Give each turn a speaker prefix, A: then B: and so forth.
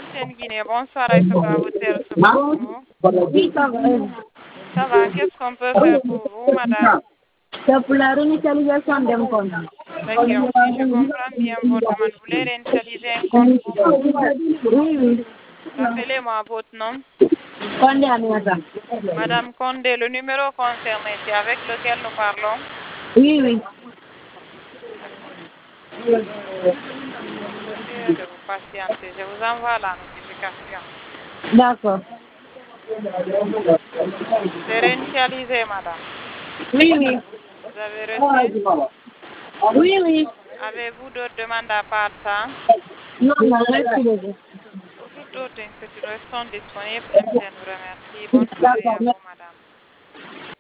A: ancienne Guinée. Bonsoir, Aïssatou Abouter.
B: Oui, ça va.
A: Ça va, qu'est-ce qu'on peut faire pour vous, madame?
B: C'est pour la réinitialisation d'un compte.
A: D'accord, si je comprends bien votre demande, vous voulez réinitialiser un compte pour vous.
B: Oui, oui.
A: Rappelez-moi votre nom.
B: Condé Aminata.
A: Madame Condé, le numéro concerné, c'est avec lequel nous parlons.
B: Oui, oui.
A: Priez de vous patienter, je vous envoie la notification.
B: D'accord.
A: C'est réinitialisé, madame.
B: Oui, oui.
A: Vous avez reçu?
B: Oui, oui.
A: Avez-vous d'autres demandes à part ça?
B: Non, non, merci beaucoup.
A: Pour toute autre inquiétude, restons disponibles. MTN vous remercie. Bonne soirée à vous, madame.